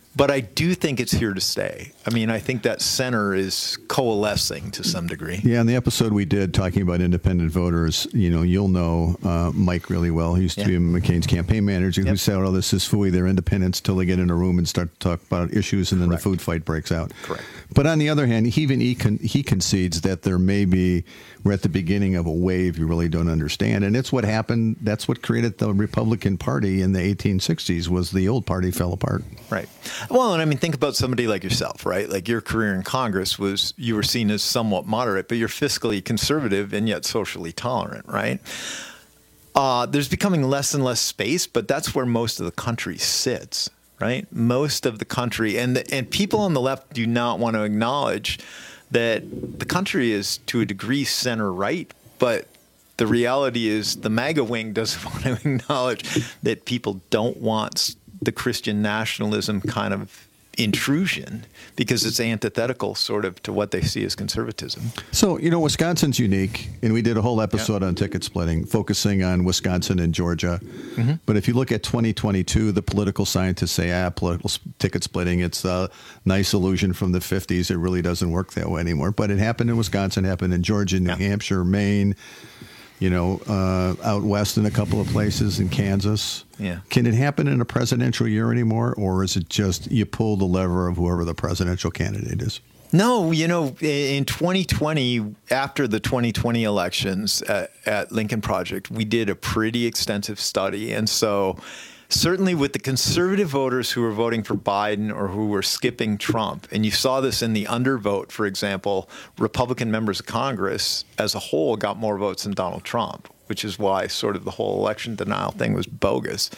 But I do think it's here to stay. I mean, I think that center is coalescing to some degree. Yeah, in the episode we did talking about independent voters, you'll know Mike really well. He used to be McCain's campaign manager who said, oh, this is phooey. They're independents till they get in a room and start to talk about issues, and then the food fight breaks out. Correct. But on the other hand, he concedes that there may be, we're at the beginning of a wave you really don't understand. And it's what happened. That's what created the Republican Party in the 1860s, was the old party fell apart. Right. Well, and I mean, think about somebody like yourself, right? Like your career in Congress you were seen as somewhat moderate, but you're fiscally conservative and yet socially tolerant, right? There's becoming less and less space, but that's where most of the country sits, right? Most of the country, and people on the left do not want to acknowledge that the country is to a degree center right, but the reality is the MAGA wing doesn't want to acknowledge that people don't want the Christian nationalism kind of intrusion because it's antithetical sort of to what they see as conservatism. So, Wisconsin's unique, and we did a whole episode on ticket splitting, focusing on Wisconsin and Georgia. Mm-hmm. But if you look at 2022, the political scientists say, political ticket splitting, it's a nice illusion from the 50s. It really doesn't work that way anymore. But it happened in Wisconsin, happened in Georgia, New Hampshire, Maine, out west in a couple of places, in Kansas. Yeah. Can it happen in a presidential year anymore, or is it just you pull the lever of whoever the presidential candidate is? No, in 2020, after the 2020 elections at Lincoln Project, we did a pretty extensive study. And so certainly with the conservative voters who were voting for Biden or who were skipping Trump, and you saw this in the undervote, for example, Republican members of Congress as a whole got more votes than Donald Trump, which is why sort of the whole election denial thing was bogus.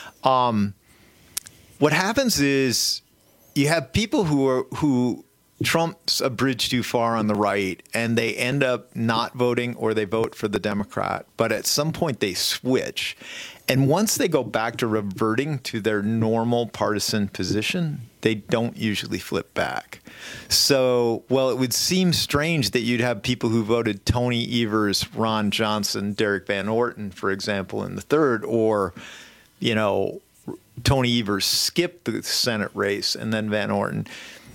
What happens is you have people who Trump's a bridge too far on the right, and they end up not voting or they vote for the Democrat. But at some point they switch. And once they go back to reverting to their normal partisan position, they don't usually flip back. So, well, it would seem strange that you'd have people who voted Tony Evers, Ron Johnson, Derek Van Orton, for example, in the third, or, Tony Evers skipped the Senate race and then Van Orton.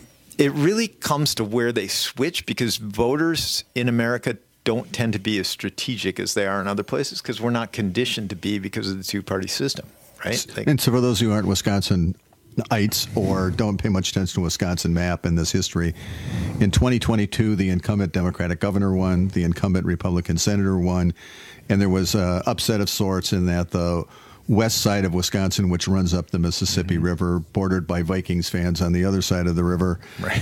It really comes to where they switch, because voters in America don't tend to be as strategic as they are in other places, because we're not conditioned to be because of the two-party system, right? And so for those who aren't Wisconsinites or don't pay much attention to Wisconsin map and this history, in 2022, the incumbent Democratic governor won, the incumbent Republican senator won, and there was an upset of sorts in that the west side of Wisconsin, which runs up the Mississippi River, bordered by Vikings fans on the other side of the river,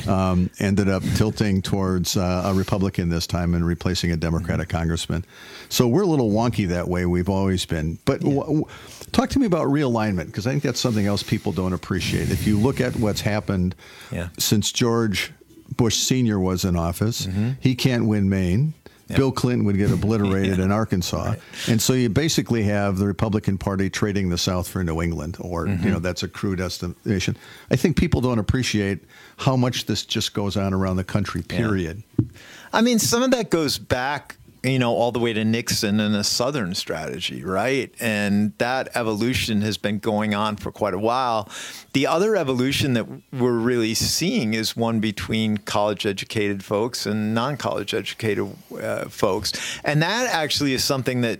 ended up tilting towards a Republican this time and replacing a Democratic congressman. So we're a little wonky that way. We've always been. But talk to me about realignment, because I think that's something else people don't appreciate. If you look at what's happened since George Bush Sr. was in office, he can't win Maine. Yep. Bill Clinton would get obliterated in Arkansas. Right. And so you basically have the Republican Party trading the South for New England, or, that's a crude estimation. I think people don't appreciate how much this just goes on around the country, period. Yeah. I mean, some of that goes back, all the way to Nixon and a Southern strategy, right? And that evolution has been going on for quite a while. The other evolution that we're really seeing is one between college-educated folks and non-college-educated folks. And that actually is something that,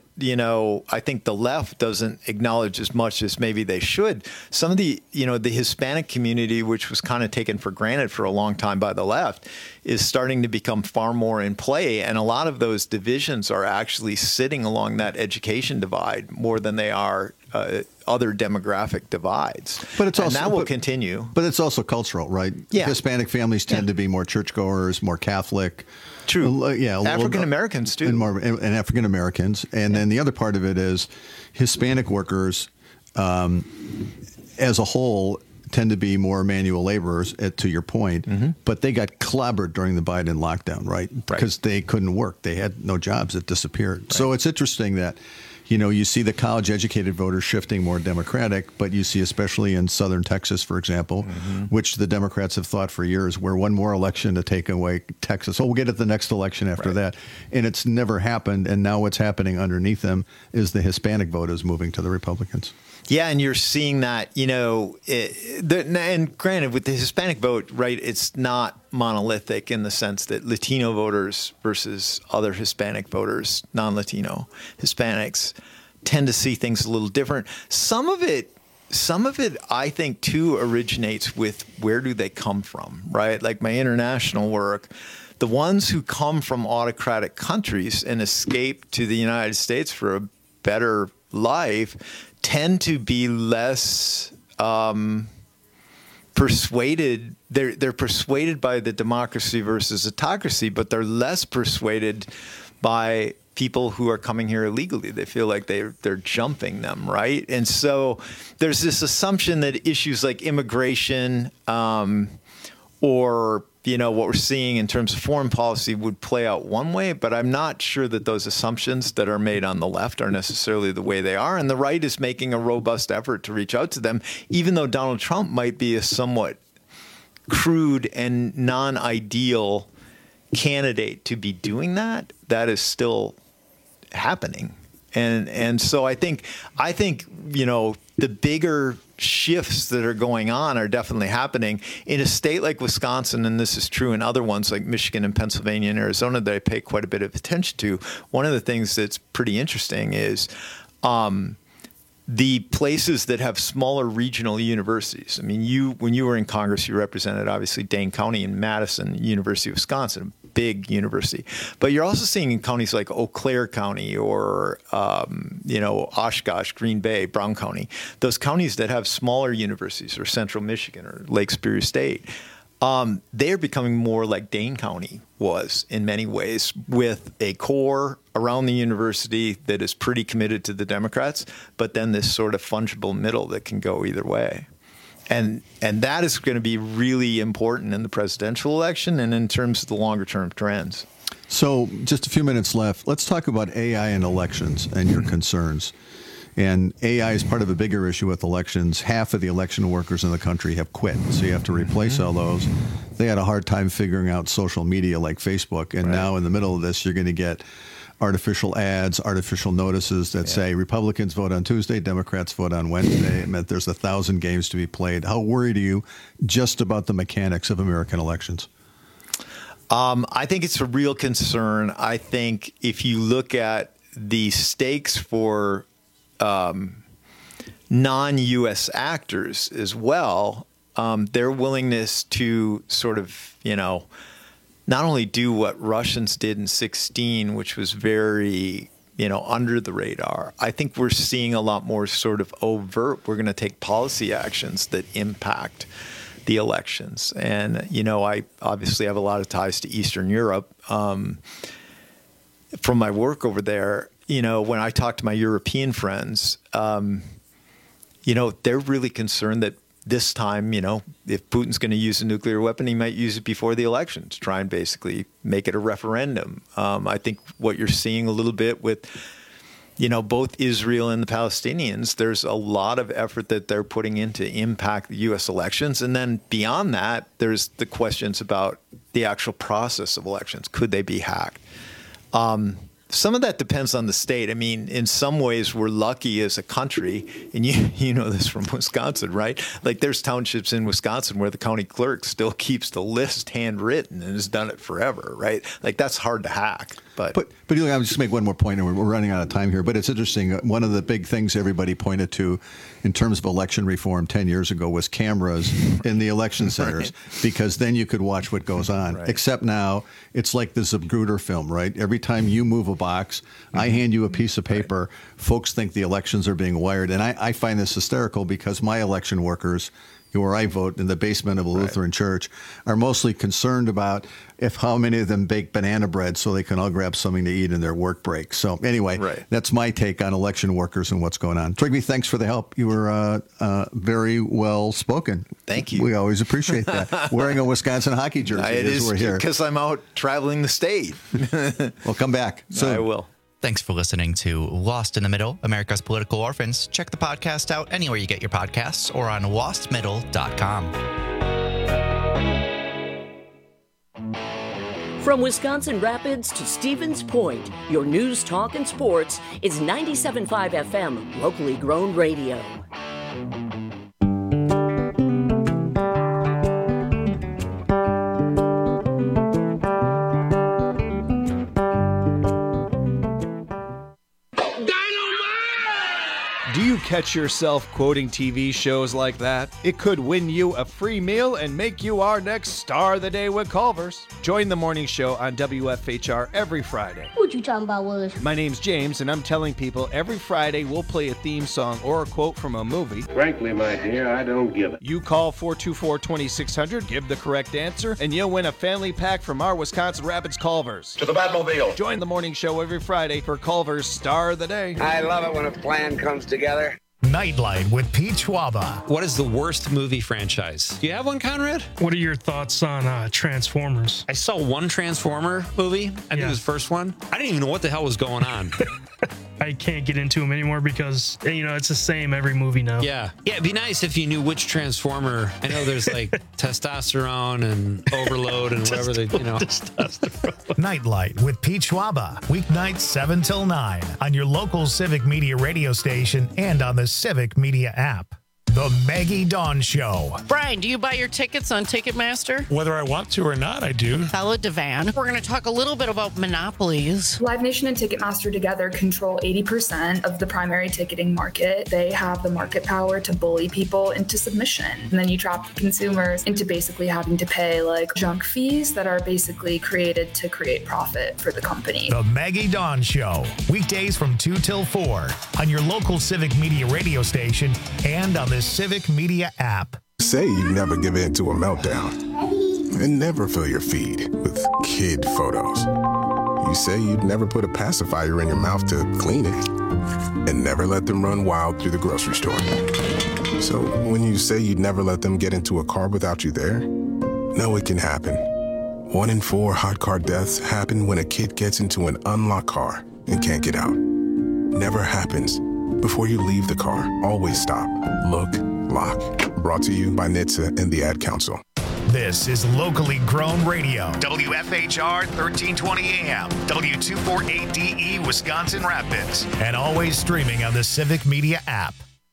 I think the left doesn't acknowledge as much as maybe they should. Some of the, the Hispanic community, which was kind of taken for granted for a long time by the left, is starting to become far more in play. And a lot of those divisions are actually sitting along that education divide more than they are other demographic divides. But it's also, and that will continue. But it's also cultural, right? Yeah. Hispanic families tend to be more churchgoers, more Catholic. True. African Americans too. And African Americans. And then the other part of it is Hispanic workers as a whole tend to be more manual laborers, to your point, but they got clobbered during the Biden lockdown, right? Because they couldn't work. They had no jobs. It disappeared. Right. So it's interesting that, you see the college-educated voters shifting more Democratic, but you see, especially in southern Texas, for example, which the Democrats have thought for years, we're one more election to take away Texas. We'll get it the next election after that. And it's never happened. And now what's happening underneath them is the Hispanic vote is moving to the Republicans. Yeah, and you're seeing that, and granted, with the Hispanic vote, right, it's not monolithic in the sense that Latino voters versus other Hispanic voters, non-Latino Hispanics, tend to see things a little different. Some of it, I think, too, originates with where do they come from, right? Like my international work, the ones who come from autocratic countries and escape to the United States for a better life tend to be less persuaded. They're persuaded by the democracy versus autocracy, but they're less persuaded by people who are coming here illegally. They feel like they're jumping them, right? And so there's this assumption that issues like immigration or what we're seeing in terms of foreign policy would play out one way, but I'm not sure that those assumptions that are made on the left are necessarily the way they are. And the right is making a robust effort to reach out to them, even though Donald Trump might be a somewhat crude and non-ideal candidate to be doing that. That is still happening. And so I think the bigger shifts that are going on are definitely happening in a state like Wisconsin, and this is true in other ones like Michigan and Pennsylvania and Arizona that I pay quite a bit of attention to. One of the things that's pretty interesting is the places that have smaller regional universities. I mean, when you were in Congress, you represented obviously Dane County and Madison University of Wisconsin, a big university. But you're also seeing in counties like Eau Claire County or Oshkosh, Green Bay, Brown County, those counties that have smaller universities, or Central Michigan or Lake Superior State. They're becoming more like Dane County was in many ways, with a core around the university that is pretty committed to the Democrats, but then this sort of fungible middle that can go either way. And that is going to be really important in the presidential election and in terms of the longer term trends. So just a few minutes left. Let's talk about AI and elections and your concerns. And AI is part of a bigger issue with elections. Half of the election workers in the country have quit, so you have to replace all those. They had a hard time figuring out social media like Facebook, and now in the middle of this, you're going to get artificial ads, artificial notices that say Republicans vote on Tuesday, Democrats vote on Wednesday. It meant there's 1,000 games to be played. How worried are you just about the mechanics of American elections? I think it's a real concern. I think if you look at the stakes for non-U.S. actors as well, their willingness to sort of, not only do what Russians did in 2016, which was very, under the radar. I think we're seeing a lot more sort of overt. We're going to take policy actions that impact the elections. And, I obviously have a lot of ties to Eastern Europe from my work over there. When I talk to my European friends, they're really concerned that this time, if Putin's going to use a nuclear weapon, he might use it before the election to try and basically make it a referendum. I think what you're seeing a little bit with, both Israel and the Palestinians, there's a lot of effort that they're putting in to impact the U.S. elections. And then beyond that, there's the questions about the actual process of elections. Could they be hacked? Some of that depends on the state. I mean, in some ways, we're lucky as a country, and you know this from Wisconsin, right? Like there's townships in Wisconsin where the county clerk still keeps the list handwritten and has done it forever, right? Like that's hard to hack. But I'll just make one more point, and we're running out of time here. But it's interesting. One of the big things everybody pointed to in terms of election reform 10 years ago was cameras in the election centers, because then you could watch what goes on. Right. Except now it's like the Zapruder film, right? Every time you move a box, I hand you a piece of paper. Folks think the elections are being wired. And I find this hysterical because my election workers, where I vote in the basement of a Lutheran church, are mostly concerned about how many of them bake banana bread so they can all grab something to eat in their work break. So anyway, that's my take on election workers and what's going on. Trygve, thanks for the help. You were very well spoken. Thank you. We always appreciate that. Wearing a Wisconsin hockey jersey as we're here. Because I'm out traveling the state. Well, come back. So I will. Thanks for listening to Lost in the Middle, America's Political Orphans. Check the podcast out anywhere you get your podcasts or on lostmiddle.com. From Wisconsin Rapids to Stevens Point, your news, talk, and sports is 97.5 FM, locally grown radio. catch yourself quoting TV shows like that? It could win you a free meal and make you our next Star of the Day with Culver's. Join the morning show on WFHR every Friday. What you talking about, Willis? My name's James, and I'm telling people every Friday we'll play a theme song or a quote from a movie. Frankly, my dear, I don't give it. You call 424-2600, give the correct answer, and you'll win a family pack from our Wisconsin Rapids Culver's. To the Batmobile. Join the morning show every Friday for Culver's Star of the Day. I love it when a plan comes together. Nightlight with Pete Schwaba. What is the worst movie franchise? Do you have one, Conrad? What are your thoughts on Transformers? I saw one Transformer movie. I think it was the first one. I didn't even know what the hell was going on. I can't get into them anymore because, it's the same every movie now. Yeah. Yeah, it'd be nice if you knew which Transformer. I know there's like testosterone and overload and whatever they, Nightlight with Pete Schwaba. Weeknights 7 till 9 on your local Civic Media radio station and on the Civic Media app. The Maggie Dawn Show. Brian, do you buy your tickets on Ticketmaster? Whether I want to or not, I do. Bella Devan. We're going to talk a little bit about monopolies. Live Nation and Ticketmaster together control 80% of the primary ticketing market. They have the market power to bully people into submission. And then you trap consumers into basically having to pay like junk fees that are basically created to create profit for the company. The Maggie Dawn Show. Weekdays from 2 till 4 on your local Civic Media radio station and on the Civic Media app. Say you never give in to a meltdown and never fill your feed with kid photos. You say you'd never put a pacifier in your mouth to clean it and never let them run wild through the grocery store. So when you say you'd never let them get into a car without you there, no, it can happen. 1 in 4 hot car deaths happen when a kid gets into an unlocked car and can't get out. Never happens. Before you leave the car, always stop, look, lock. Brought to you by NHTSA and the Ad Council. This is locally grown radio. WFHR 1320 AM, W248DE Wisconsin Rapids, and always streaming on the Civic Media app.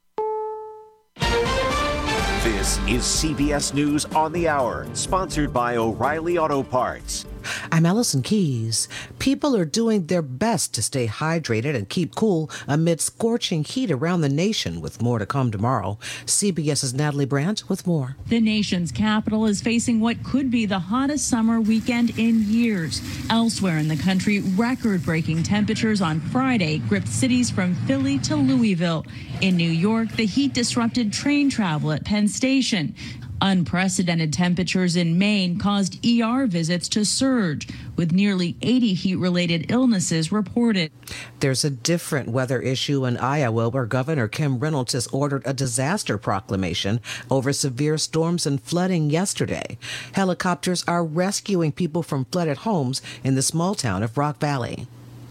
This is CBS News on the Hour, sponsored by O'Reilly Auto Parts. I'm Allison Keys. People are doing their best to stay hydrated and keep cool amid scorching heat around the nation, with more to come tomorrow. CBS's Natalie Brandt with more. The nation's capital is facing what could be the hottest summer weekend in years. Elsewhere in the country, record-breaking temperatures on Friday gripped cities from Philly to Louisville. In New York, the heat disrupted train travel at Penn Station. Unprecedented temperatures in Maine caused ER visits to surge, with nearly 80 heat-related illnesses reported. There's a different weather issue in Iowa, where Governor Kim Reynolds has ordered a disaster proclamation over severe storms and flooding yesterday. Helicopters are rescuing people from flooded homes in the small town of Rock Valley.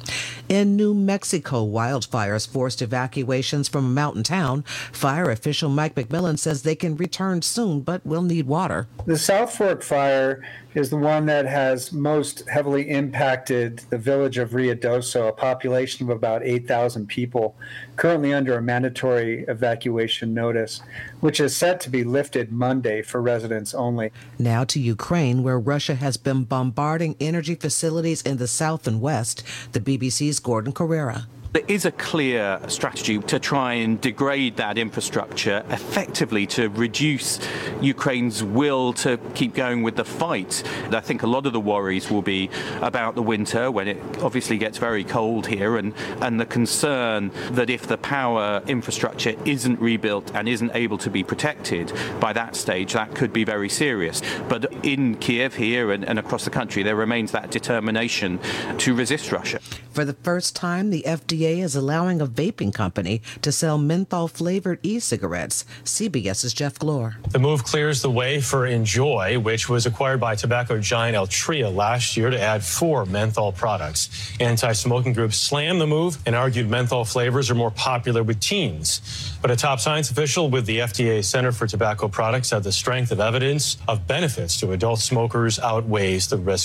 In New Mexico, wildfires forced evacuations from a mountain town. Fire official Mike McMillan says they can return soon, but will need water. The South Fork fire is the one that has most heavily impacted the village of Ruidoso, a population of about 8,000 people, currently under a mandatory evacuation notice, which is set to be lifted Monday for residents only. Now to Ukraine, where Russia has been bombarding energy facilities in the south and west. The BBC's Gordon Carrera. There is a clear strategy to try and degrade that infrastructure, effectively to reduce Ukraine's will to keep going with the fight. I think a lot of the worries will be about the winter, when it obviously gets very cold here, and the concern that if the power infrastructure isn't rebuilt and isn't able to be protected by that stage, that could be very serious. But in Kiev here and across the country, there remains that determination to resist Russia. For the first time, the FDA is allowing a vaping company to sell menthol-flavored e-cigarettes. CBS's Jeff Glor. The move clears the way for Enjoy, which was acquired by tobacco giant Altria last year to add 4 menthol products. Anti-smoking groups slammed the move and argued menthol flavors are more popular with teens. But a top science official with the FDA Center for Tobacco Products said the strength of evidence of benefits to adult smokers outweighs the risks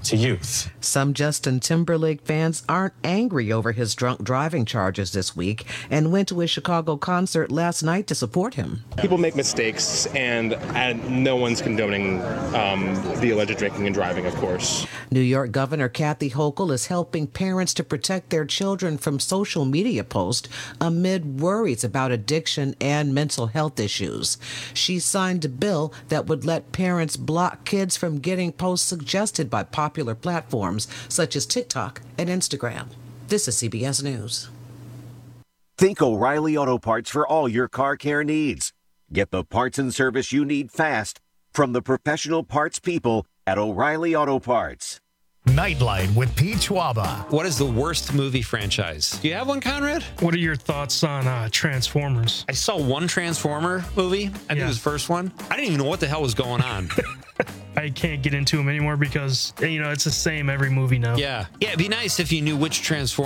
to youth. Some Justin Timberlake fans aren't angry over his drunk driving charges this week and went to his Chicago concert last night to support him. People make mistakes, and no one's condoning the alleged drinking and driving, of course. New York Governor Kathy Hochul is helping parents to protect their children from social media posts amid worries about addiction and mental health issues. She signed a bill that would let parents block kids from getting posts suggested by popular platforms such as TikTok and Instagram. This is CBS News. Think O'Reilly Auto Parts for all your car care needs. Get the parts and service you need fast from the professional parts people at O'Reilly Auto Parts. Nightlight with Pete Schwaba. What is the worst movie franchise? Do you have one, Conrad? What are your thoughts on Transformers? I saw one Transformer movie. I think it was the first one. I didn't even know what the hell was going on. I can't get into them anymore because, it's the same every movie now. Yeah. Yeah, it'd be nice if you knew which Transformer